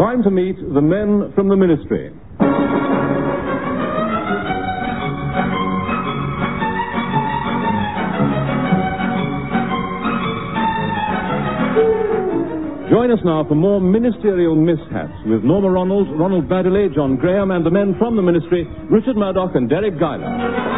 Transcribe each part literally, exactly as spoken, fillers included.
Time to meet the men from the Ministry. Join us now for more ministerial mishaps with Norma Ronald, Ronald Baddeley, John Graham, and the men from the Ministry, Richard Murdoch and Derek Guyler.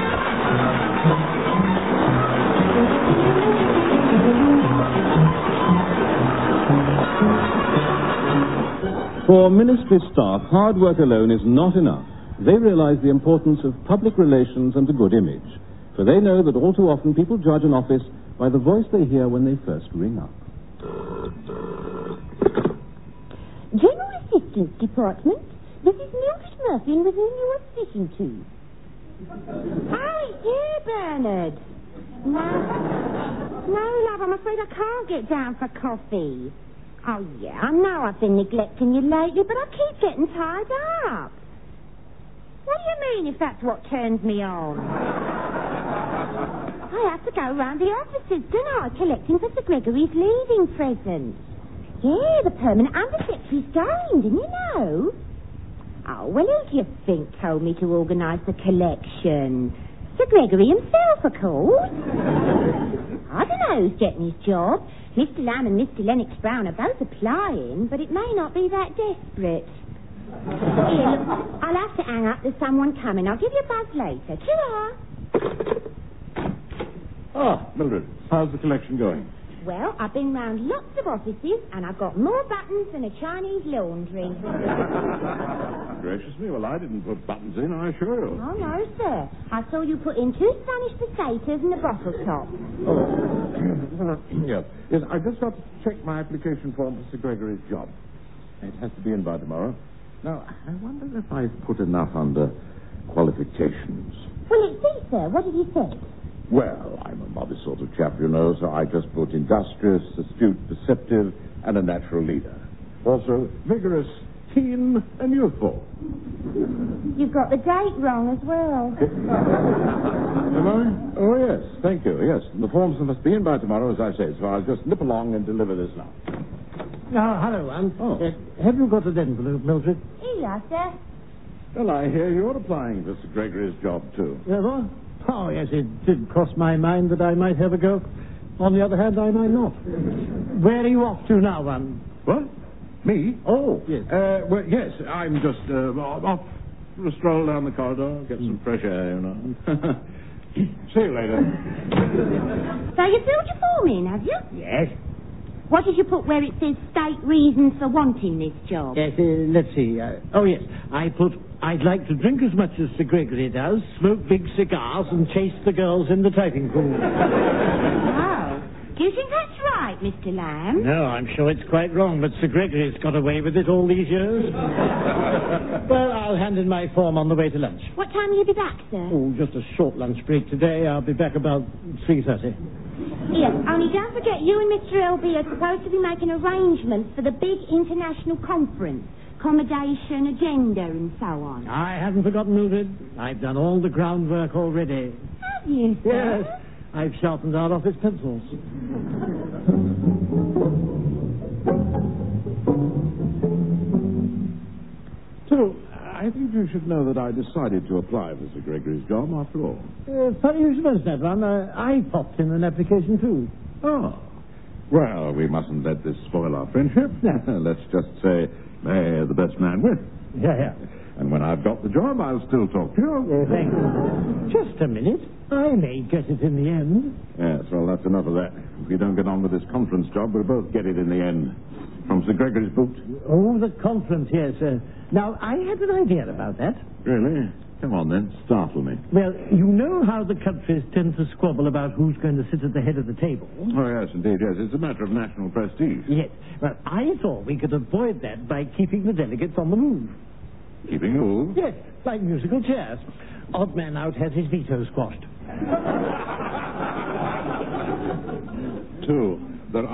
For Ministry staff, hard work alone is not enough. They realize the importance of public relations and a good image, for they know that all too often people judge an office by the voice they hear when they first ring up. General Assistance Department. This is Mildred Murphy, and with whom you are speaking to. Oh, yeah, Bernard. No, no, love, I'm afraid I can't get down for coffee. Oh, yeah, I know I've been neglecting you lately, but I keep getting tied up. What do you mean, if that's what turns me on? I have to go round the offices, don't I, collecting for Sir Gregory's leaving present. Yeah, the permanent undersecretary's going, didn't you know? Oh, well, who do you think told me to organise the collection? Sir Gregory himself, of course. I don't know who's getting his job. Mister Lamb and Mister Lennox Brown are both applying, but it may not be that desperate. Here, look, I'll have to hang up. There's someone coming. I'll give you a buzz later. Ta-ra! Ah, Mildred, how's the collection going? Well, I've been round lots of offices, and I've got more buttons than a Chinese laundry. Gracious me, well, I didn't put buttons in, I assure you. Oh, no, sir. I saw you put in two Spanish pesetas and a bottle top. Oh, yes. Yes, I just got to check my application form for Sir Gregory's job. It has to be in by tomorrow. Now, I wonder if I've put enough under qualifications. Well, let's see, sir. What did he say? Well, I'm a modest sort of chap, you know, so I just put industrious, astute, perceptive, and a natural leader. Also, vigorous, keen, and youthful. You've got the date wrong as well. Am I? Oh, yes, thank you, yes. The forms must be in by tomorrow, as I say, so I'll just nip along and deliver this now. Oh, hello, Anne. Oh. Uh, have you got an envelope, Mildred? Here you are, sir. Well, I hear you're applying for Sir Gregory's job, too. Yeah, what? Oh, yes, it did cross my mind that I might have a go. On the other hand, I might not. Where are you off to now, Anne? What? Me? Oh, yes. Uh, well, yes, I'm just uh, off for a stroll down the corridor, get some fresh air, you know. See you later. So you filled your form in, have you? Yes. What did you put where it says state reasons for wanting this job? Yes, uh, let's see. Uh, oh, yes. I put, I'd like to drink as much as Sir Gregory does, smoke big cigars, and chase the girls in the typing pool. Oh. Do you think that's right, Mister Lamb? No, I'm sure it's quite wrong, but Sir Gregory's got away with it all these years. Well, I'll hand in my form on the way to lunch. What time will you be back, sir? Oh, just a short lunch break today. I'll be back about three thirty. Yes, only don't forget you and Mister L B are supposed to be making arrangements for the big international conference. Accommodation, agenda, and so on. I haven't forgotten, Mildred. I've done all the groundwork already. Have you, sir? Yes. I've sharpened our office pencils. So, I think you should know that I decided to apply for Sir Gregory's job after all. Uh, funny you should mention that, Ron. Uh, I popped in an application, too. Oh. Well, we mustn't let this spoil our friendship. Let's just say, may the best man win. Yeah, yeah. And when I've got the job, I'll still talk to you. Uh, thank you. Just a minute. I may get it in the end. Yes, well, that's enough of that. If we don't get on with this conference job, we'll both get it in the end. From Sir Gregory's boot. Oh, the conference, yes. Uh, now, I had an idea about that. Really? Come on, then. Startle me. Well, you know how the countries tend to squabble about who's going to sit at the head of the table? Oh, yes, indeed, yes. It's a matter of national prestige. Yes. Well, I thought we could avoid that by keeping the delegates on the move. Keeping a move? Yes, like musical chairs. Odd man out has his veto squashed. Two, there are times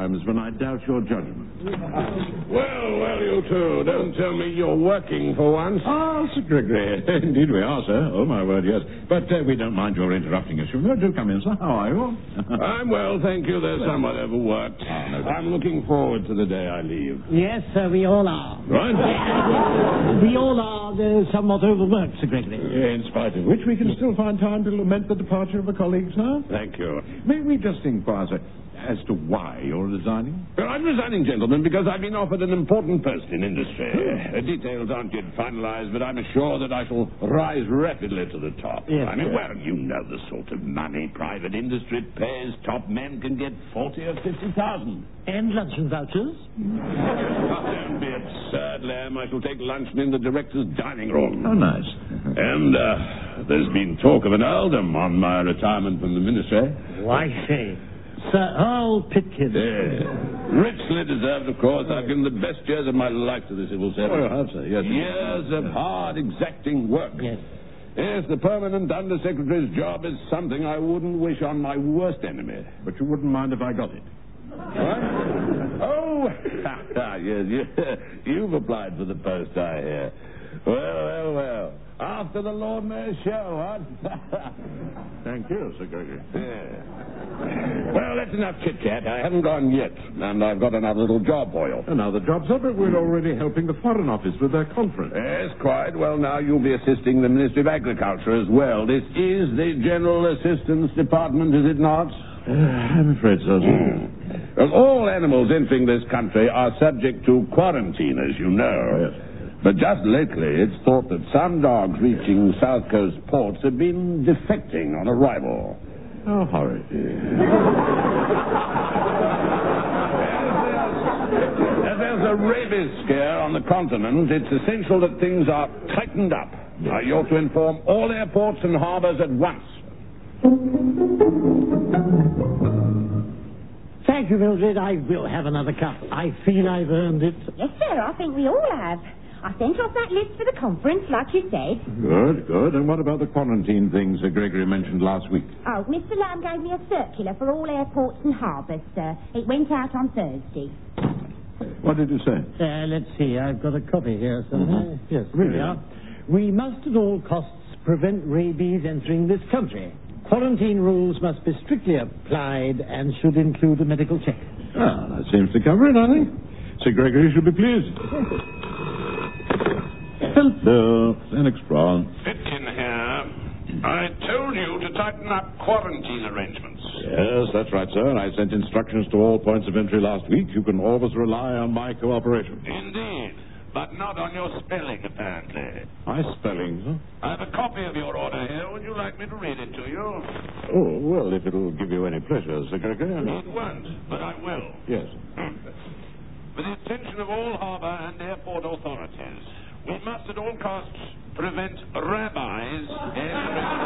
times when I doubt your judgment. Well, well, you two, don't tell me you're working for once. Ah, Sir Gregory. Indeed we are, sir. Oh, my word, yes. But uh, we don't mind your interrupting us. You know, do come in, sir. How are you? I'm well, thank you. They're somewhat overworked. Ah, no doubt. I'm looking forward to the day I leave. Yes, sir, we all are. Right? We all are uh, somewhat overworked, Sir Gregory. In spite of which, we can still find time to lament the departure of a colleagues now. Thank you. May we just inquire, sir, as to why you're resigning? Well, I'm resigning, gentlemen, because I've been offered an important post in industry. Uh, details aren't yet finalized, but I'm assured that I shall rise rapidly to the top. Yes, I mean, yes. well, you know the sort of money private industry pays. Top men can get forty or fifty thousand. And luncheon vouchers? Oh, don't be absurd, Lamb. I shall take luncheon in the director's dining room. Oh, nice. And uh, there's been talk of an earldom on my retirement from the ministry. Why say, Sir Earl Pitkin. Yeah. Richly deserved, of course. I've given the best years of my life to the civil service. Oh, you have, sir, yes. Years of hard, exacting work. Yes. Yes, the permanent undersecretary's job is something I wouldn't wish on my worst enemy. But you wouldn't mind if I got it? What? Oh, yes, you, you've applied for the post, I hear. Well, well, well. After the Lord Mayor's show, what? Thank you, Sir Gregory. Yeah. Well, that's enough chit-chat. I haven't gone yet, and I've got another little job for you. Another job, sir, but we're already helping the Foreign Office with their conference. Yes, quite. Well, now you'll be assisting the Ministry of Agriculture as well. This is the General Assistance Department, is it not? Uh, I'm afraid so, sir. Mm. Well, all animals entering this country are subject to quarantine, as you know. Oh, yes. But just lately, it's thought that some dogs reaching South Coast ports have been defecting on arrival. How horrid. As there's a rabies scare on the continent, it's essential that things are tightened up. Now, you ought to inform all airports and harbors at once. Thank you, Mildred. I will have another cup. I feel I've earned it. Yes, sir, I think we all have. I sent off that list for the conference, like you said. Good, good. And what about the quarantine thing Sir Gregory mentioned last week? Oh, Mister Lamb gave me a circular for all airports and harbours, sir. It went out on Thursday. What did you say? Uh, let's see. I've got a copy here somewhere. Mm-hmm. Yes, here we are. We must at all costs prevent rabies entering this country. Quarantine rules must be strictly applied and should include a medical check. Ah, that seems to cover it, I think. Sir Gregory should be pleased. Hello, Lennox Brown. Pitkin here. I told you to tighten up quarantine arrangements. Yes, that's right, sir. I sent instructions to all points of entry last week. You can always rely on my cooperation. Indeed. But not on your spelling, apparently. My spelling, sir? I have a copy of your order here. Would you like me to read it to you? Oh, well, if it'll give you any pleasure, Sir Gregory. It won't, but I will. Yes. With the attention of all harbour and airport authorities, we must at all costs prevent rabbis entering.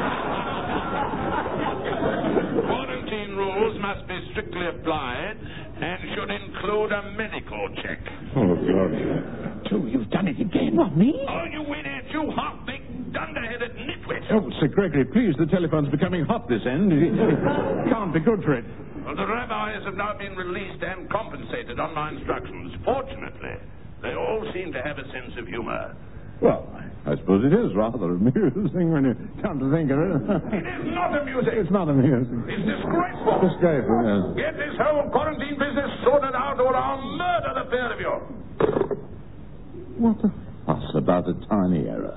Quarantine rules must be strictly applied and should include a medical check. Oh, God. Two, you've done it again. What, me? Oh, you idiot, you half-baked, dunderheaded nitwit. Oh, Sir Gregory, please, the telephone's becoming hot this end. It can't be good for it. Well, the rabbis have now been released and compensated on my instructions. Fortunately, they all seem to have a sense of humor. Well, I suppose it is rather amusing when you come to think of it. It is not amusing. It's not amusing. It's disgraceful. Disgraceful, yes. Get this whole quarantine business sorted out or I'll murder the pair of you. What a fuss about a tiny error.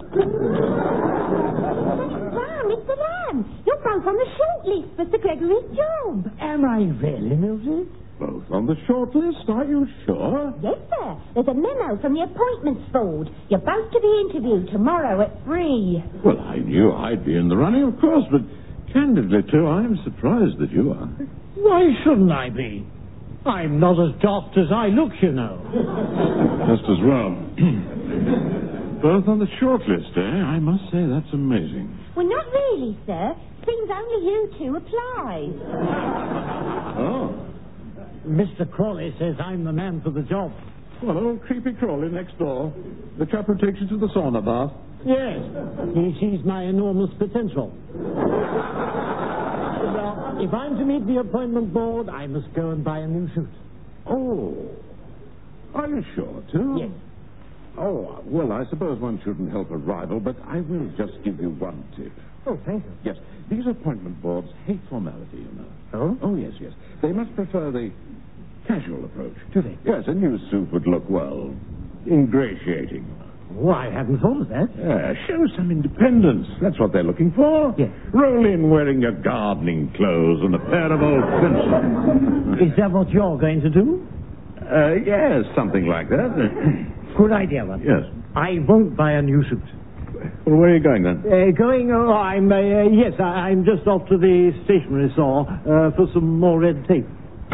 Wow, Mister Lamb, you're both on the short list for Sir Gregory's job. Am I really, Mildred? Both on the short list, are you sure? Yes, sir. There's a memo from the appointments board. You're both to be interviewed tomorrow at three. Well, I knew I'd be in the running, of course, but candidly, too, I'm surprised that you are. Why shouldn't I be? I'm not as daft as I look, you know. Just as well. Both on the short list, eh? I must say that's amazing. Well, not really, sir. Seems only you two applied. Oh. Mister Crawley says I'm the man for the job. Well, old creepy Crawley next door. The chap who takes you to the sauna bath. Yes. He sees my enormous potential. Now, If I'm to meet the appointment board, I must go and buy a new suit. Oh. Are you sure, too? Yes. Oh, well, I suppose one shouldn't help a rival, but I will just give you one tip. Oh, thank you. Yes, these appointment boards hate formality, you know. Oh? Oh, yes, yes. They must prefer the casual approach. Do they? Yes, a new suit would look, well, ingratiating. Oh, I hadn't thought of that. Yeah, show some independence. That's what they're looking for. Yes. Roll in wearing your gardening clothes and a pair of old pencils. Is that what you're going to do? Uh, yes, something like that. Good idea, then. Yes. I won't buy a new suit. Well, where are you going, then? Uh, going, oh, I'm, uh, yes, I, I'm just off to the stationery store uh, for some more red tape.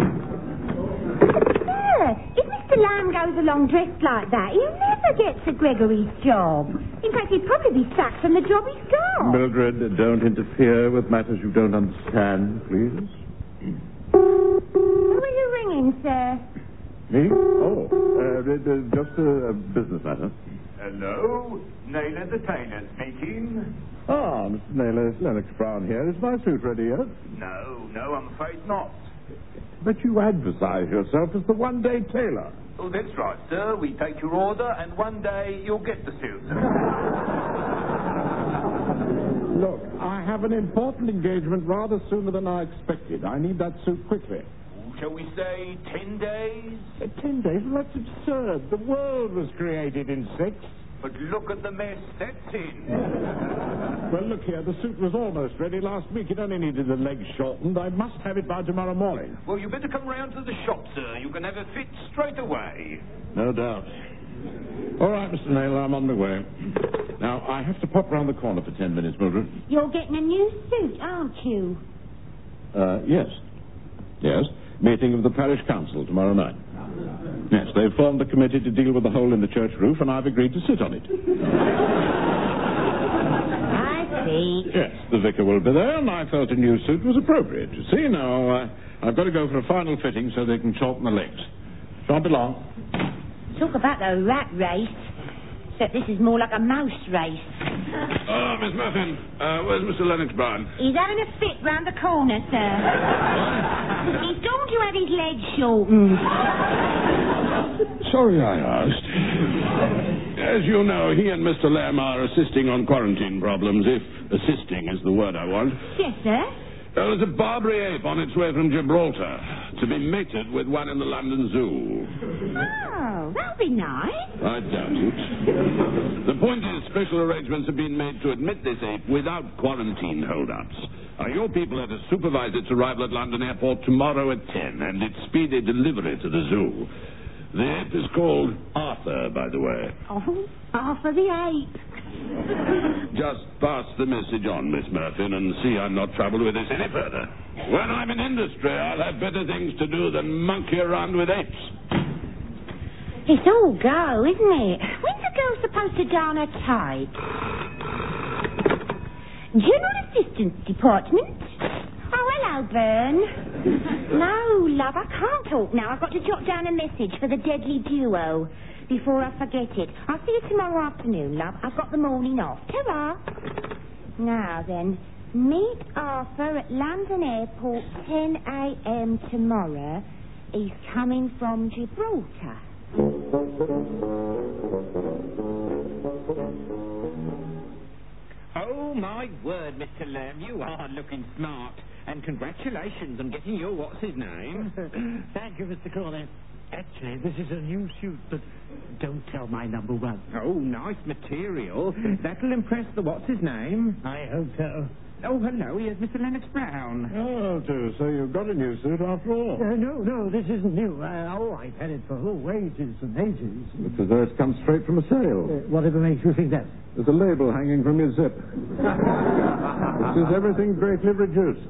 Sir, if Mister Lamb goes along dressed like that, he'll never get Sir Gregory's job. In fact, he'd probably be sacked from the job he's got. Mildred, don't interfere with matters you don't understand, please. Who are you ringing, sir? Me? Oh, uh, uh, just a, a business matter. Hello, Nail Entertainers speaking. Ah, Mister Naylor, it's Lennox Brown here. Is my suit ready yet? No, no, I'm afraid not. But you advertise yourself as the one-day tailor. Oh, that's right, sir. We take your order, and one day you'll get the suit. Look, I have an important engagement rather sooner than I expected. I need that suit quickly. Shall we say ten days? Uh, ten days? Well, that's absurd. The world was created in six. But look at the mess that's in. Well, look here. The suit was almost ready last week. It only needed the legs shortened. I must have it by tomorrow morning. Well, you better come round to the shop, sir. You can have it fit straight away. No doubt. All right, Mister Naylor, I'm on my way. Now, I have to pop round the corner for ten minutes, Mildred. You're getting a new suit, aren't you? Uh, yes. Yes. Meeting of the parish council tomorrow night. Yes, they've formed a committee to deal with the hole in the church roof, and I've agreed to sit on it. I see. Yes, the vicar will be there, and I felt a new suit was appropriate. You see, now, uh, I've got to go for a final fitting so they can shorten the legs. Shan't be long. Talk about a rat race. Except this is more like a mouse race. Oh, Miss Muffin, uh, where's Mister Lennox Brown? He's having a fit round the corner, sir. He's going to have his legs shortened. Sorry I asked. As you know, he and Mister Lamb are assisting on quarantine problems, if assisting is the word I want. Yes, sir. Well, there's a Barbary ape on its way from Gibraltar to be mated with one in the London Zoo. Oh, that'll be nice. I doubt it. The point is, special arrangements have been made to admit this ape without quarantine hold-ups. Uh, your people are to supervise its arrival at London Airport tomorrow at ten, and its speedy delivery to the zoo. The ape is called Arthur, by the way. Oh, Arthur the ape. Just pass the message on, Miss Murphin, and see I'm not troubled with this any further. When I'm in industry, I'll have better things to do than monkey around with apes. It's all go, isn't it? When's a girl supposed to darn her tight? General Assistance Department. Oh, hello, Bern. No, love, I can't talk now. I've got to jot down a message for the deadly duo before I forget it. I'll see you tomorrow afternoon, love. I've got the morning off. Ta-ra. Now, then, meet Arthur at London Airport ten a.m. tomorrow. He's coming from Gibraltar. Oh, my word, Mister Lamb, you are looking smart. And congratulations on getting your what's-his-name. Thank you, Mister Corley. Actually, this is a new suit, but don't tell my number one. Oh, nice material. That'll impress the what's-his-name. I hope so. Oh, hello, here's Mister Lennox Brown. Oh, too. So you've got a new suit after all. Uh, no, no, this isn't new. Uh, oh, I've had it for oh, ages and ages. It's as though it's come straight from a sale. Uh, whatever makes you think that? There's a label hanging from your zip. It says everything greatly reduced.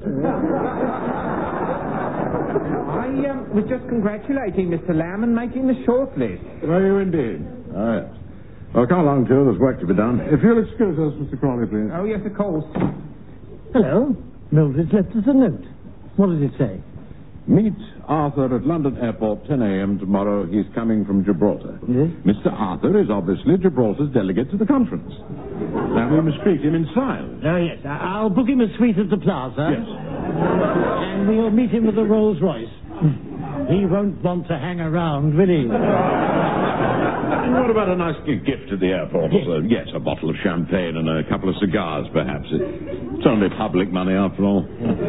I um, was just congratulating Mister Lamb and making the short list. Were you indeed? Oh, yes. Well, come along, too. There's work to be done. If you'll excuse us, Mister Crawley, please. Oh, yes, of course. Hello. Mildred's left us a note. What does it say? Meet Arthur at London Airport, ten a.m. tomorrow. He's coming from Gibraltar. Yes? Mister Arthur is obviously Gibraltar's delegate to the conference. Now, we must treat him in style. Oh, yes. I- I'll book him a suite at the Plaza. Yes. And we'll meet him with the Rolls Royce. He won't want to hang around, will he? And what about a nice gift at the airport? Yes. Uh, yes, a bottle of champagne and a couple of cigars, perhaps. It's only public money, after all.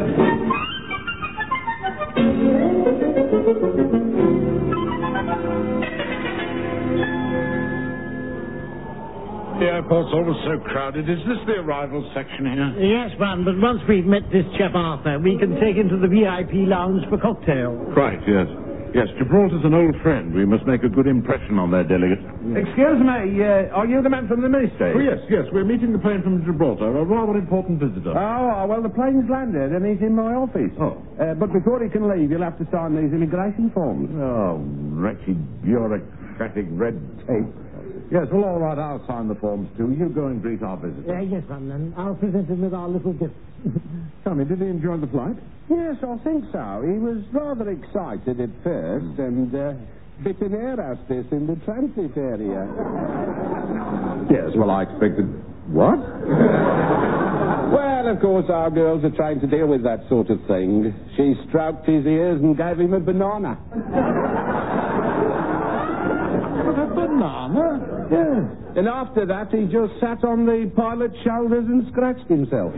The airport's always so crowded. Is this the arrivals section here? Yes, man, but once we've met this chap Arthur, we can take him to the V I P lounge for cocktails. Right, yes. Yes, Gibraltar's an old friend. We must make a good impression on their delegate. Excuse me, uh, are you the man from the ministry? Oh, yes, yes. We're meeting the plane from Gibraltar, a rather important visitor. Oh, well, the plane's landed and he's in my office. Oh. Uh, but before he can leave, you'll have to sign these immigration forms. Oh, wretched bureaucratic red tape. Yes, well, all right, I'll sign the forms too. You go and greet our visitor. Uh, yes, man, and I'll present him with our little gift. Tell me, did he enjoy the flight? Yes, I think so. He was rather excited at first and uh, bit an air hostess in the transit area. Yes, well, I expected... What? Well, of course, our girls are trained to deal with that sort of thing. She stroked his ears and gave him a banana. A banana? Yes. And after that, he just sat on the pilot's shoulders and scratched himself.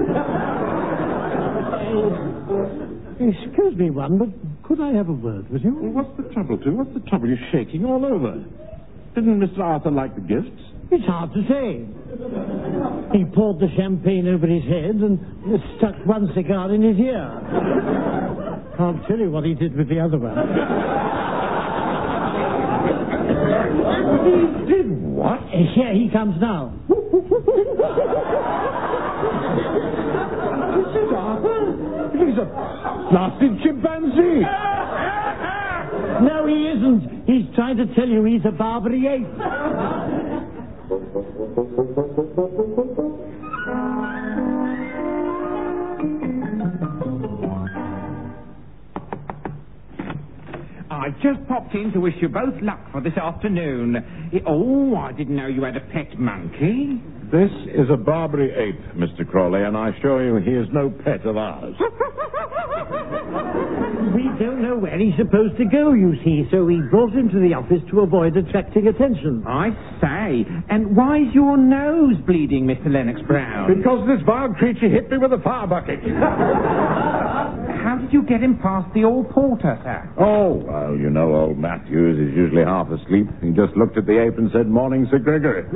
Excuse me, one, but could I have a word with you? Well, what's the trouble, too? What's the trouble? You're shaking all over. Didn't Mister Arthur like the gifts? It's hard to say. He poured the champagne over his head and stuck one cigar in his ear. Can't tell you what he did with the other one. He did what? Here he comes now. This is Arthur. He's a blasted chimpanzee. No, he isn't. He's trying to tell you he's a Barbary ape. I just popped in to wish you both luck for this afternoon. Eh, Oh, I didn't know you had a pet monkey. This is a Barbary ape, Mister Crawley, and I assure you he is no pet of ours. We don't know where he's supposed to go, you see, so we brought him to the office to avoid attracting attention. I say, and why's your nose bleeding, Mister Lennox Brown? Because this vile creature hit me with a fire bucket. How did you get him past the old porter, sir? Oh, well, you know old Matthews is usually half asleep. He just looked at the ape and said, "Morning, Sir Gregory."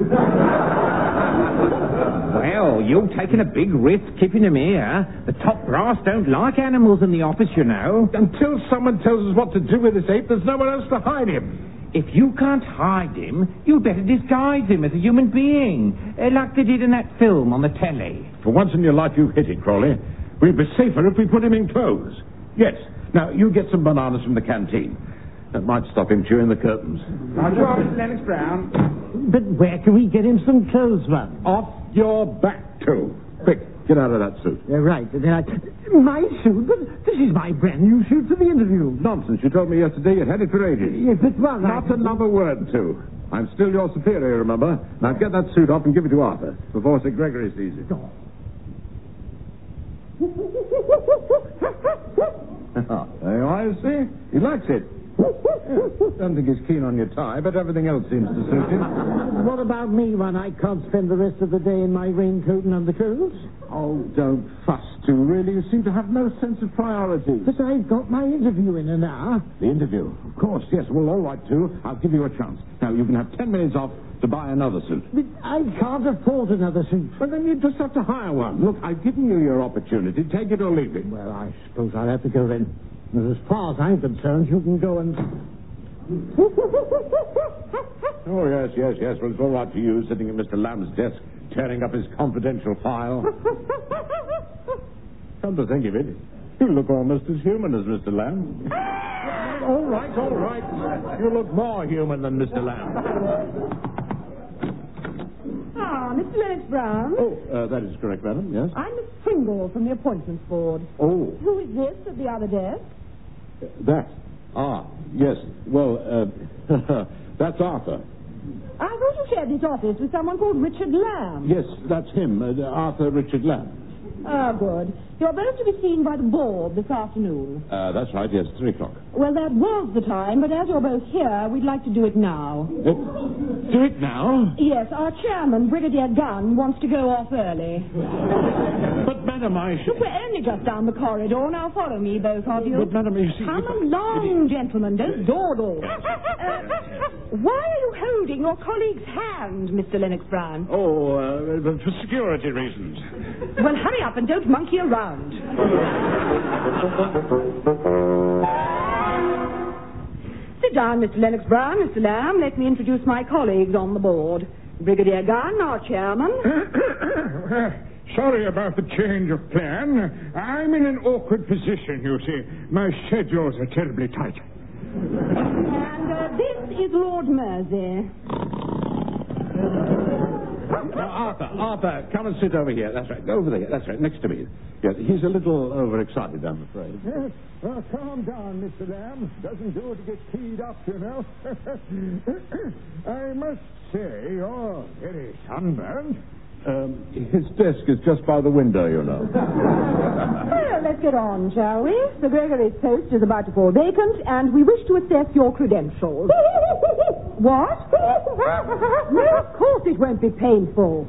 Well, you've taken a big risk keeping him here. The top brass don't like animals in the office, you know. Until someone tells us what to do with this ape, there's nowhere else to hide him. If you can't hide him, you'd better disguise him as a human being, uh, like they did in that film on the telly. For once in your life, you hit it, Crawley. We'd be safer if we put him in clothes. Yes. Now, you get some bananas from the canteen. That might stop him chewing the curtains. Now, you are, Mister Lennox Brown. But where can we get him some clothes from? Off your back, too. Quick, get out of that suit. Uh, right. Then I... My suit? But this is my brand new suit for the interview. Nonsense. You told me yesterday you'd had it for ages. Yes, it was. Not I... another word, too. I'm still your superior, remember? Now get that suit off and give it to Arthur before Sir Gregory sees it. Oh. There you are, you see? He likes it. Don't think he's keen on your tie, but everything else seems to suit him. What about me when I can't spend the rest of the day in my raincoat and underclothes? Oh, don't fuss, too. Really, you seem to have no sense of priority. But I've got my interview in an hour. The interview? Of course, yes. Well, all right, too. I'll give you a chance. Now, you can have ten minutes off to buy another suit. But I can't afford another suit. Well, then you just have to hire one. Look, I've given you your opportunity. Take it or leave it. Well, I suppose I'll have to go then. As far as I'm concerned, you can go and... Oh, yes, yes, yes. Well, it's all right for you sitting at Mister Lamb's desk, tearing up his confidential file. Come to think of it, you look almost as human as Mister Lamb. All right, all right. You look more human than Mister Lamb. Ah, Mister Lennox Brown. Oh, uh, that is correct, madam, yes? I'm Miss Pringle from the appointments board. Oh. Who is this at the other desk? Uh, that? Ah, yes. Well, uh, that's Arthur. I thought you shared this office with someone called Richard Lamb. Yes, that's him, uh, Arthur Richard Lamb. Ah, good. You're both to be seen by the board this afternoon. Uh, that's right, yes, three o'clock. Well, that was the time, but as you're both here, we'd like to do it now. Uh, do it now? Yes, our chairman, Brigadier Gunn, wants to go off early. But, madam, I should... Look, we're only just down the corridor. Now follow me, both of you. But, madam, you see... Come if I- along, gentlemen. Don't dawdle. Uh, why are you holding your colleague's hand, Mister Lennox Brown? Oh, uh, for security reasons. Well, hurry up and don't monkey around. Sit down, Mister Lennox Brown, Mister Lamb. Let me introduce my colleagues on the board. Brigadier Gunn, our chairman. Sorry about the change of plan. I'm in an awkward position, you see. My schedules are terribly tight. And uh, this is Lord Mersey. Uh, Arthur, Arthur, come and sit over here. That's right. Go over there. That's right, next to me. Yeah, he's a little overexcited, I'm afraid. Yes. Well, calm down, Mister Lamb. Doesn't do to get keyed up, you know. I must say, you're very sunburned. Um, his desk is just by the window, you know. Well, let's get on, shall we? Sir Gregory's post is about to fall vacant, and we wish to assess your credentials. What? No, of course it won't be painful.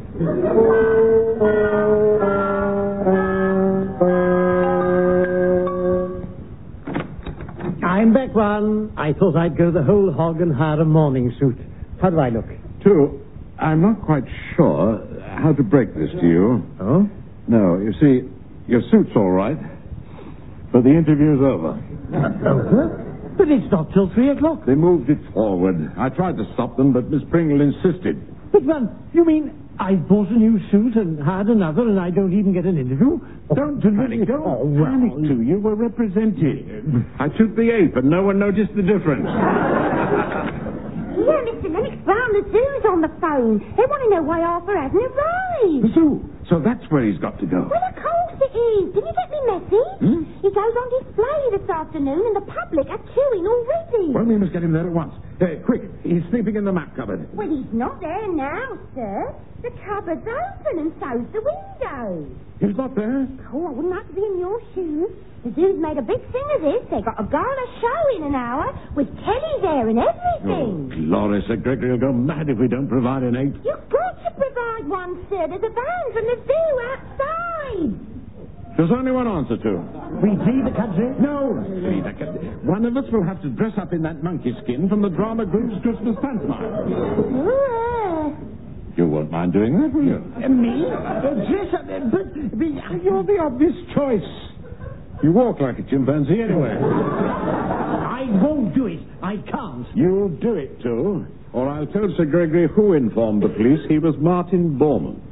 I'm back one. I thought I'd go the whole hog and hire a morning suit. How do I look? Two, I'm not quite sure how to break this to you. Oh? No, you see, your suit's all right, but the interview's over. Over? But it's not till three o'clock. They moved it forward. I tried to stop them, but Miss Pringle insisted. But, man, you mean I bought a new suit and hired another and I don't even get an interview? Don't panic. Don't Oh, well. panic, too. You were represented. I took the ape, and no one noticed the difference. Yeah, Mister Lennox Brown, the zoo's on the phone. They want to know why Arthur hasn't arrived. The zoo. So that's where he's got to go. Well, of course it is. Didn't you get me message? Hmm? He goes on display this afternoon, and the public are queuing already. Well, we must get him there at once. Uh, quick, he's sleeping in the map cupboard. Well, he's not there now, sir. The cupboard's open, and so's the window. He's not there? Oh, I wouldn't like to be in your shoes. The zoo's made a big thing of this. They've got a gala show in an hour with telly there and everything. Oh, Glory, Sir Gregory will go mad if we don't provide an ape. You've got to provide one, sir. There's a van from the zoo outside. There's only one answer to. We flee the country? No. Flee the country. One of us will have to dress up in that monkey skin from the drama group's Christmas pantomime. Uh, You won't mind doing that, will you? Uh, me? Uh, dress up, uh, but, but you're the obvious choice. You walk like a chimpanzee anyway. I won't do it. I can't. You'll do it, too. Or I'll tell Sir Gregory who informed the police he was Martin Borman.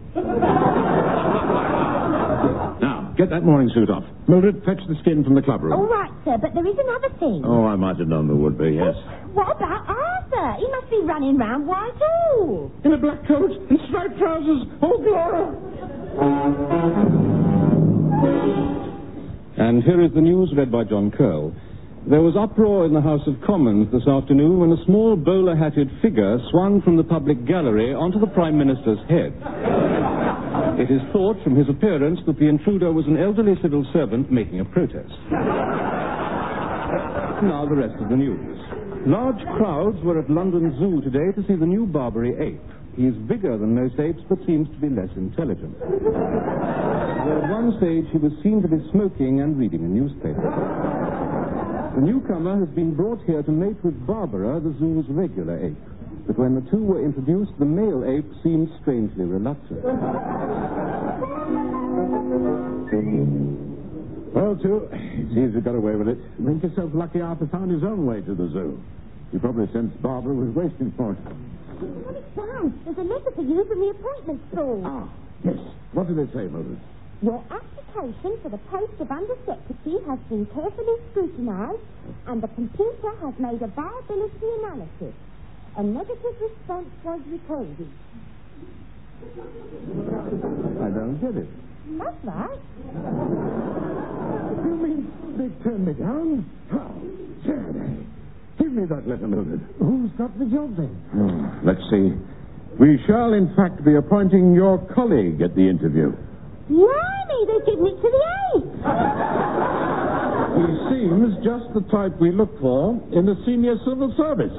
Now, get that morning suit off. Mildred, fetch the skin from the clubroom. all right, sir, but there is another thing. Oh, I might have known there would be, yes. What about Arthur? He must be running round Whitehall. In a black coat and striped trousers. Oh, Gloria! And here is the news read by John Curl. There was uproar in the House of Commons this afternoon when a small bowler-hatted figure swung from the public gallery onto the Prime Minister's head. It is thought from his appearance that the intruder was an elderly civil servant making a protest. Now the rest of the news. Large crowds were at London Zoo today to see the new Barbary ape. He is bigger than most apes, but seems to be less intelligent. Though at one stage he was seen to be smoking and reading a newspaper. The newcomer has been brought here to mate with Barbara, the zoo's regular ape. But when the two were introduced, the male ape seemed strangely reluctant. Well, too, it seems we got away with it. Make yourself lucky Arthur found his own way to the zoo. He probably sensed Barbara was waiting for it. Lennox Brown, there's a letter for you from the appointment school. Ah, yes. What did they say, Mildred? Your application for the post of Undersecretary has been carefully scrutinised, and the computer has made a viability analysis. A negative response was recorded. I don't get it. That's right. You mean they turned me down? How? Saturday. Give me that letter, Mildred. Who's got the job then? Oh, let's see. We shall, in fact, be appointing your colleague at the interview. Blimey, they've given it to the ape. He seems just the type we look for in the senior civil service.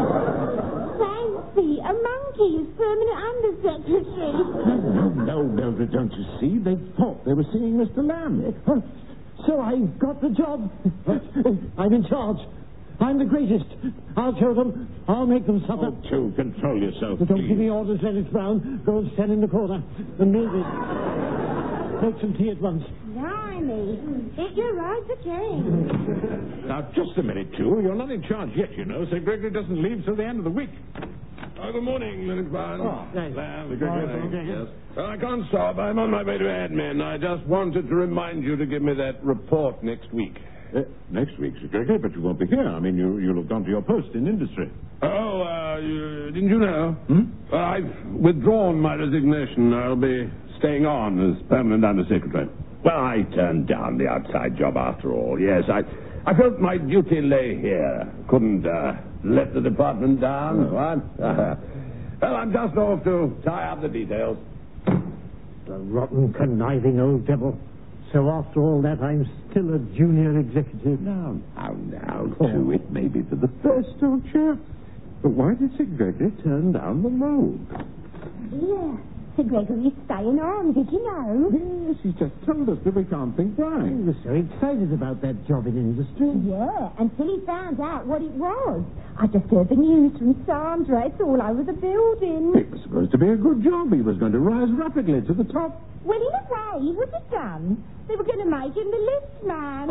Fancy, a monkey as permanent undersecretary. No, no, Mildred, don't you see? They thought they were seeing Mister Lamb. So I've got the job. I'm in charge. I'm the greatest. I'll show them. I'll make them suffer. Oh, Joe, control yourself, Don't please. give me orders, Lennox Brown. Go and stand in the corner. And Mildred, make some tea at once. Blimey, it your right for change. Now, just a minute, Joe. You're not in charge yet, you know. Sir Gregory doesn't leave till the end of the week. Oh, good morning, Lennox Brown. Oh, thanks. Lamb, Good good morning. morning. Okay, Yes. Well, I can't stop. I'm on my way to admin. I just wanted to remind you to give me that report next week. Uh, next week, Sir Gregory, but you won't be here. I mean, you, you'll have gone to your post in industry. Oh, uh, you, didn't you know? Hmm? Well, I've withdrawn my resignation. I'll be staying on as permanent undersecretary. Well, I turned down the outside job after all. Yes, I, I felt my duty lay here. Couldn't uh, let the department down. What? Well, I'm just off to tie up the details. The rotten, conniving old devil. So after all that, I'm still a junior executive. Now, now, now, too. It may be for the best, old chap. But why did Sir Gregory turn down the road? Yeah, Sir Gregory's staying on, did you know? Yes, he's just told us that we can't think He right. was so excited about that job in industry. Yeah, until he found out what it was. I just heard the news from Sandra. It's all over the building. It was supposed to be a good job. He was going to rise rapidly to the top. Well, in a way, he would have done. They were going to make him the lift man.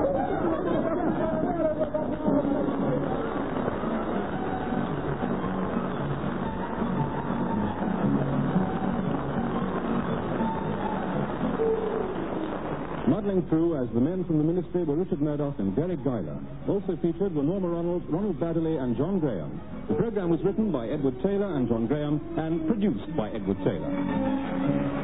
Muddling through as the men from the ministry were Richard Murdoch and Derek Guyler. Also featured were Norma Ronald, Ronald Baddeley, and John Graham. The program was written by Edward Taylor and John Graham and produced by Edward Taylor.